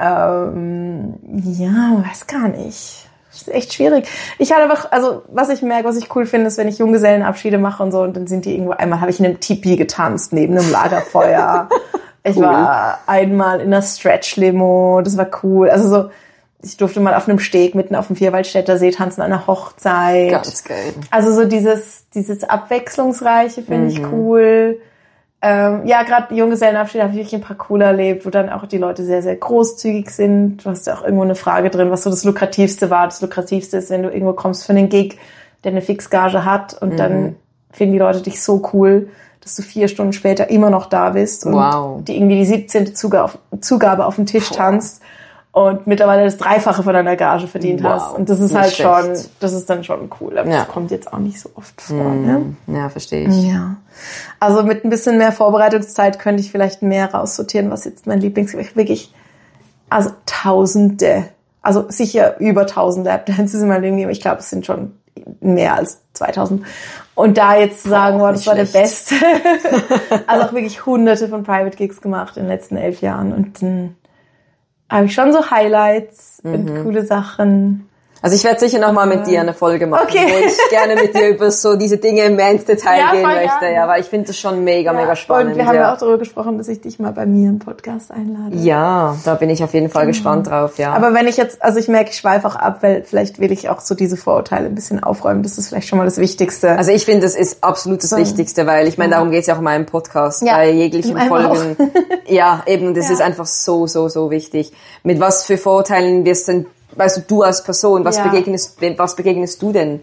weiß gar nicht. Das ist echt schwierig. Ich hatte einfach, also was ich merke, was ich cool finde, ist, wenn ich Junggesellenabschiede mache und so und dann sind die irgendwo, einmal habe ich in einem Tipi getanzt, neben einem Lagerfeuer. Ich war einmal in einer Stretch-Limo, das war cool. Also so, ich durfte mal auf einem Steg mitten auf dem Vierwaldstätter See tanzen an einer Hochzeit. Ganz geil. Also so dieses Abwechslungsreiche finde ich cool. Gerade die Junggesellenabschiede habe ich wirklich ein paar coole erlebt, wo dann auch die Leute sehr, sehr großzügig sind. Du hast ja auch irgendwo eine Frage drin, was so das Lukrativste war. Das Lukrativste ist, wenn du irgendwo kommst für einen Gig, der eine Fixgage hat und dann finden die Leute dich so cool, dass du 4 Stunden später immer noch da bist und die irgendwie die 17. Zugabe auf den Tisch tanzt und mittlerweile das Dreifache von deiner Gage verdient hast. Und das ist halt schon, das ist dann schon cool. Aber das kommt jetzt auch nicht so oft vor. Ne? Ja, verstehe ich. Ja. Also mit ein bisschen mehr Vorbereitungszeit könnte ich vielleicht mehr raussortieren, was jetzt mein wirklich, also Tausende, also sicher über 1000 Lapdances in meinem Leben geben. Ich glaube, es sind schon mehr als 2000. Und da jetzt zu sagen, das war der Beste. Also auch wirklich hunderte von Private Gigs gemacht in den letzten 11 Jahren. Und dann habe ich schon so Highlights und coole Sachen. Also ich werde sicher nochmal mit dir eine Folge machen, wo ich gerne mit dir über so diese Dinge mehr ins Detail gehen möchte. Ja, weil ich finde das schon mega spannend. Und wir haben ja auch darüber gesprochen, dass ich dich mal bei mir im Podcast einlade. Ja, da bin ich auf jeden Fall gespannt drauf, ja. Aber wenn ich jetzt, also ich merke, ich schweife auch ab, weil vielleicht will ich auch so diese Vorurteile ein bisschen aufräumen. Das ist vielleicht schon mal das Wichtigste. Also ich finde, das ist absolut das Wichtigste, weil ich meine, darum geht's ja auch in meinem Podcast, bei jeglichen Folgen. Ja, eben, das ist einfach so wichtig. Mit was für Vorurteilen wirst denn, weißt du als Person, was begegnest du denn?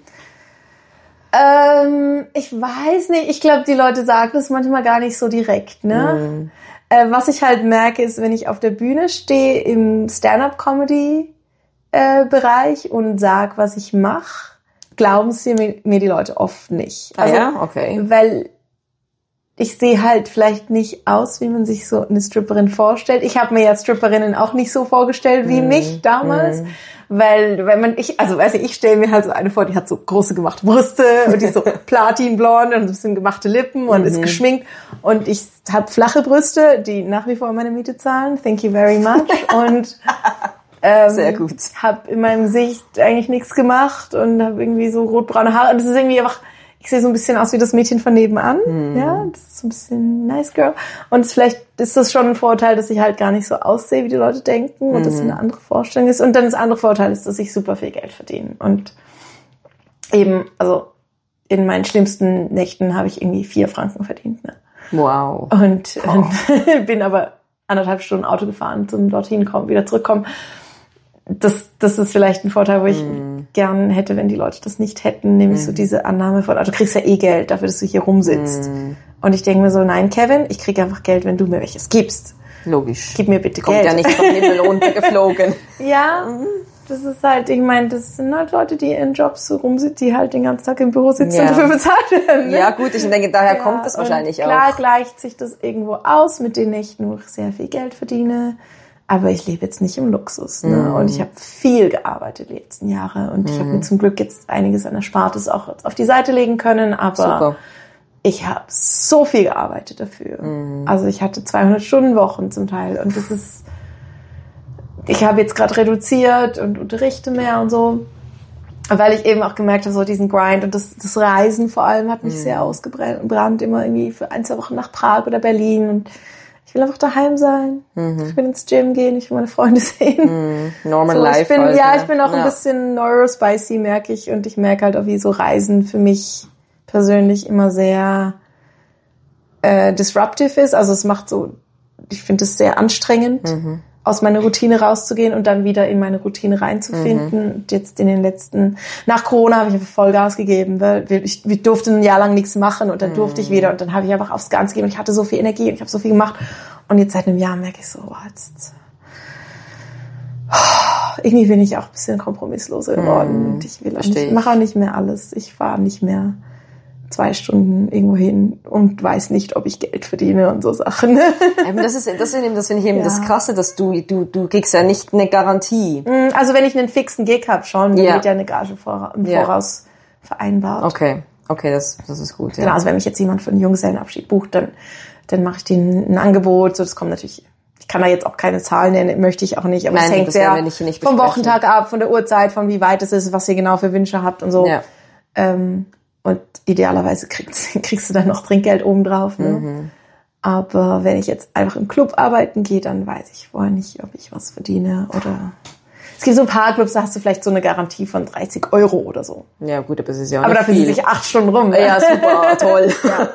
Ich weiß nicht. Ich glaube, die Leute sagen das manchmal gar nicht so direkt, ne? Was ich halt merke, ist, wenn ich auf der Bühne stehe im Stand-up-Comedy-Bereich und sag, was ich mache, glauben sie mir die Leute oft nicht. Also, weil ich sehe halt vielleicht nicht aus, wie man sich so eine Stripperin vorstellt. Ich habe mir ja Stripperinnen auch nicht so vorgestellt wie mich damals. Weil ich stelle mir halt so eine vor, die hat so große gemachte Brüste und die ist so platinblond und ein bisschen gemachte Lippen und ist geschminkt. Und ich habe flache Brüste, die nach wie vor meine Miete zahlen. Thank you very much. Und sehr gut. Habe in meinem Gesicht eigentlich nichts gemacht und habe irgendwie so rotbraune Haare. Und das ist irgendwie einfach, ich sehe so ein bisschen aus wie das Mädchen von nebenan. Ja, das ist so ein bisschen nice girl. Und vielleicht ist das schon ein Vorteil, dass ich halt gar nicht so aussehe, wie die Leute denken und dass eine andere Vorstellung ist. Und dann das andere Vorteil ist, dass ich super viel Geld verdiene. Und eben, also in meinen schlimmsten Nächten habe ich irgendwie 4 Franken verdient. Ne? Wow. Und bin aber 1,5 Stunden Auto gefahren zum dorthin kommen, wieder zurückkommen. Das ist vielleicht ein Vorteil, wo ich gern hätte, wenn die Leute das nicht hätten, nämlich so diese Annahme von, du kriegst ja eh Geld dafür, dass du hier rumsitzt. Und ich denke mir so, nein, Kevin, ich kriege einfach Geld, wenn du mir welches gibst. Logisch. Gib mir bitte Kommt Geld. Ja nicht vom Himmel runtergeflogen. Ja, das ist halt, ich meine, das sind halt Leute, die in Jobs so rumsitzen, die halt den ganzen Tag im Büro sitzen und dafür bezahlt werden. Ne? Ja gut, ich denke, daher kommt das wahrscheinlich auch. Klar gleicht sich das irgendwo aus, mit denen ich nur sehr viel Geld verdiene. Aber ich lebe jetzt nicht im Luxus. Ne? Und ich habe viel gearbeitet die letzten Jahre. Und ich habe mir zum Glück jetzt einiges an Erspartes auch auf die Seite legen können. Aber ich habe so viel gearbeitet dafür. Also ich hatte 200-Stunden-Wochen zum Teil und ich habe jetzt gerade reduziert und unterrichte mehr und so, weil ich eben auch gemerkt habe, so diesen Grind und das Reisen vor allem hat mich sehr ausgebrannt, immer irgendwie für 1-2 Wochen nach Prag oder Berlin und ich will einfach daheim sein. Ich will ins Gym gehen, ich will meine Freunde sehen. Normal so, life. Ich bin auch ein bisschen neurospicy, merke ich. Und ich merke halt auch, wie so Reisen für mich persönlich immer sehr disruptive ist. Also es macht so, ich finde es sehr anstrengend, aus meiner Routine rauszugehen und dann wieder in meine Routine reinzufinden. Und jetzt nach Corona habe ich einfach Vollgas gegeben, weil ich durfte ein Jahr lang nichts machen und dann durfte ich wieder und dann habe ich einfach aufs Gas gegeben und ich hatte so viel Energie und ich habe so viel gemacht und jetzt seit einem Jahr merke ich so, irgendwie bin ich auch ein bisschen kompromissloser geworden und ich mache auch nicht mehr alles. Ich fahre nicht mehr 2 Stunden irgendwo hin und weiß nicht, ob ich Geld verdiene und so Sachen. Das finde ich eben das Krasse, dass du kriegst ja nicht eine Garantie. Also wenn ich einen fixen Gig habe schon, dann wird ja eine Gage im Voraus vereinbart. Okay, das ist gut. Ja. Genau, also wenn mich jetzt jemand für einen Junggesellenabschied bucht, dann mache ich denen ein Angebot. So, das kommt natürlich, ich kann da jetzt auch keine Zahlen nennen, möchte ich auch nicht, aber es hängt sehr vom Wochentag ab, von der Uhrzeit, von wie weit es ist, was ihr genau für Wünsche habt und so. Ja. Und idealerweise kriegst du dann noch Trinkgeld obendrauf. Ne? Aber wenn ich jetzt einfach im Club arbeiten gehe, dann weiß ich vorher nicht, ob ich was verdiene. Oder es gibt so ein paar Clubs, da hast du vielleicht so eine Garantie von 30 € oder so. Ja gut, aber das ist ja auch aber nicht dafür viel. sitze ich 8 Stunden rum. Ne? Ja, super, toll.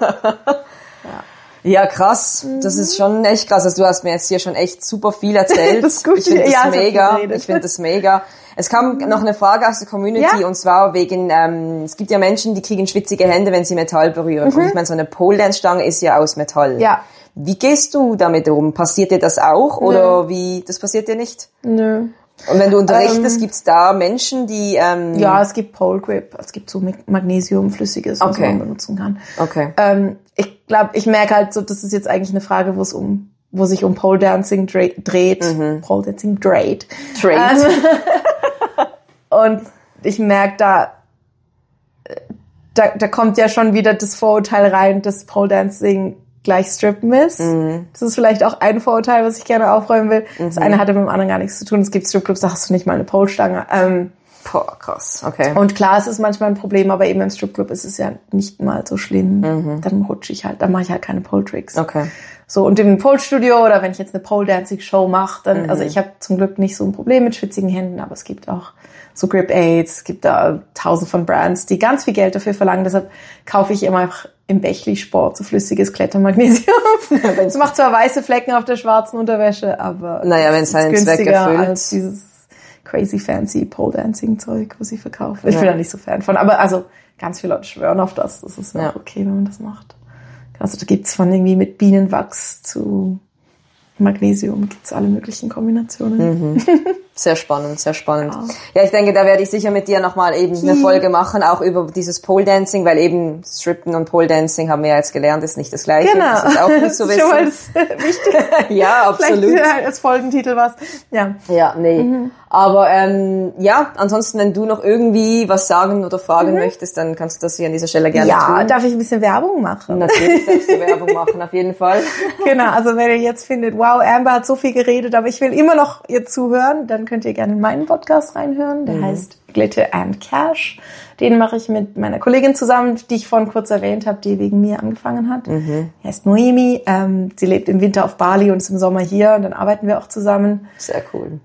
Ja, krass. Das ist schon echt krass. Also du hast mir jetzt hier schon echt super viel erzählt. Das ist gut. Ich finde das mega. Ich finde das mega. Es kam noch eine Frage aus der Community und zwar wegen, es gibt ja Menschen, die kriegen schwitzige Hände, wenn sie Metall berühren. Und ich meine, so eine Pole-Dance-Stange ist ja aus Metall. Ja. Wie gehst du damit um? Passiert dir das auch? Oder wie? Das passiert dir nicht? Nö. Und wenn du unterrichtest, gibt's da Menschen, die... ja, es gibt Pole Grip. Es gibt so Magnesiumflüssiges, was man benutzen kann. Okay. Ich glaube, ich merke halt so, das ist jetzt eigentlich eine Frage, wo sich um Pole Dancing dreht. Pole Dancing dreht. Und ich merke, da kommt ja schon wieder das Vorurteil rein, dass Pole Dancing gleich Strippen ist. Das ist vielleicht auch ein Vorurteil, was ich gerne aufräumen will. Das eine hatte mit dem anderen gar nichts zu tun. Es gibt Stripclubs, da hast du nicht mal eine Pole-Stange. Boah, krass, okay. Und klar, es ist manchmal ein Problem, aber eben im Stripclub ist es ja nicht mal so schlimm. Dann rutsche ich halt, dann mache ich halt keine Pole-Tricks. Okay. So, und im Pole-Studio oder wenn ich jetzt eine Pole-Dancing-Show mache, dann, also ich habe zum Glück nicht so ein Problem mit schwitzigen Händen, aber es gibt auch so Grip-Aids, es gibt da 1000 von Brands, die ganz viel Geld dafür verlangen, deshalb kaufe ich immer einfach im Bächli-Sport so flüssiges Klettermagnesium. Es macht zwar weiße Flecken auf der schwarzen Unterwäsche, aber naja, wenn es seinen Zweck erfüllt. Als dieses crazy fancy Pole-Dancing-Zeug, was sie verkaufen. Ich bin da nicht so Fan von, aber also ganz viele Leute schwören auf das. Das ist auch okay, wenn man das macht. Also da gibt's von irgendwie mit Bienenwachs zu Magnesium, gibt's alle möglichen Kombinationen. Sehr spannend, sehr spannend. Ja, ich denke, da werde ich sicher mit dir nochmal eben eine Folge machen, auch über dieses Pole Dancing, weil eben Strippen und Pole Dancing haben wir ja jetzt gelernt, ist nicht das Gleiche. Genau. Das ist auch gut zu wissen. Schon mal das Wichtige. Ja, absolut. Vielleicht als Folgentitel was. Ja. Ja, nee. Aber ja, ansonsten, wenn du noch irgendwie was sagen oder fragen möchtest, dann kannst du das hier an dieser Stelle gerne tun. Ja, darf ich ein bisschen Werbung machen? Natürlich darfst du Werbung machen, auf jeden Fall. Genau, also wenn ihr jetzt findet, wow, Amber hat so viel geredet, aber ich will immer noch ihr zuhören, dann könnt ihr gerne in meinen Podcast reinhören. Der heißt Glitter and Cash. Den mache ich mit meiner Kollegin zusammen, die ich vorhin kurz erwähnt habe, die wegen mir angefangen hat. Die heißt Noemi. Sie lebt im Winter auf Bali und ist im Sommer hier und dann arbeiten wir auch zusammen. Sehr cool.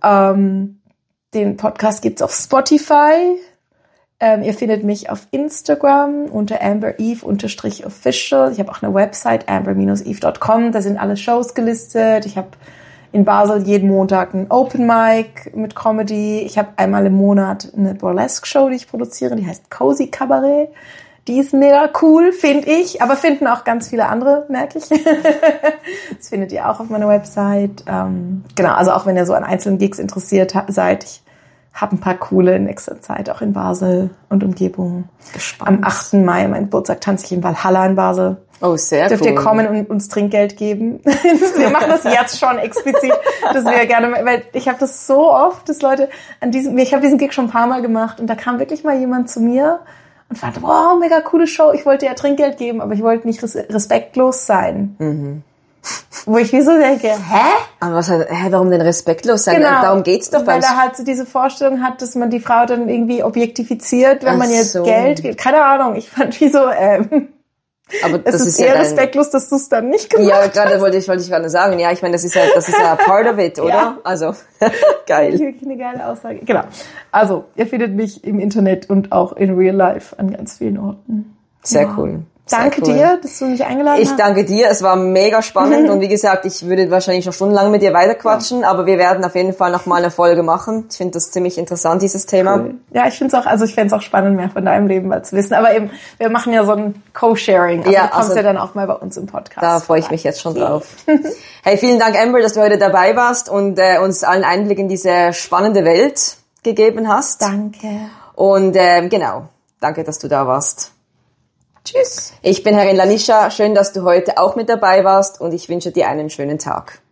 Den Podcast gibt's auf Spotify. Ihr findet mich auf Instagram unter ambereve_official. Ich habe auch eine Website, amber-eve.com. Da sind alle Shows gelistet. Ich habe in Basel jeden Montag ein Open Mic mit Comedy. Ich habe einmal im Monat eine Burlesque-Show, die ich produziere. Die heißt Cozy Cabaret. Die ist mega cool, finde ich. Aber finden auch ganz viele andere, merke ich. Das findet ihr auch auf meiner Website. Genau, also auch wenn ihr so an einzelnen Gigs interessiert seid. Ich habe ein paar coole in nächster Zeit, auch in Basel und Umgebung. Gespannt. Am 8. Mai, mein Geburtstag, tanze ich in Valhalla in Basel. Oh, sehr Dürft ihr kommen und uns Trinkgeld geben? Wir machen das jetzt schon explizit, dass wir gerne, weil ich habe das so oft, dass Leute ich habe diesen Gig schon ein paar Mal gemacht und da kam wirklich mal jemand zu mir und fand, wow, mega coole Show, ich wollte ja Trinkgeld geben, aber ich wollte nicht respektlos sein. Wo ich mir so denke, Aber warum denn respektlos sein? Genau, Darum geht's doch. weil er halt so diese Vorstellung hat, dass man die Frau dann irgendwie objektifiziert, wenn man jetzt Geld gibt. Keine Ahnung, ich fand wie so, aber das es ist eher respektlos, dass du es dann nicht gemacht hast. Ja, gerade wollte ich gerade sagen. Ja, ich meine, das ist ja part of it, oder? Ja. Also, geil. Wirklich eine geile Aussage. Genau. Also, ihr findet mich im Internet und auch in real life an ganz vielen Orten. Sehr cool. Danke dir, dass du mich eingeladen hast. Ich danke dir, es war mega spannend und wie gesagt, ich würde wahrscheinlich noch stundenlang mit dir weiterquatschen, aber wir werden auf jeden Fall noch mal eine Folge machen. Ich finde das ziemlich interessant, dieses Thema. Cool. Ja, ich finde es auch, also ich fände es auch spannend, mehr von deinem Leben mal zu wissen. Aber eben, wir machen ja so ein Co-Sharing. Also du kommst ja dann auch mal bei uns im Podcast. Da freue ich mich jetzt schon drauf. Hey, vielen Dank, Amber, dass du heute dabei warst und uns allen Einblick in diese spannende Welt gegeben hast. Danke. Und genau, danke, dass du da warst. Tschüss. Ich bin Herrin Lanisha. Schön, dass du heute auch mit dabei warst und ich wünsche dir einen schönen Tag.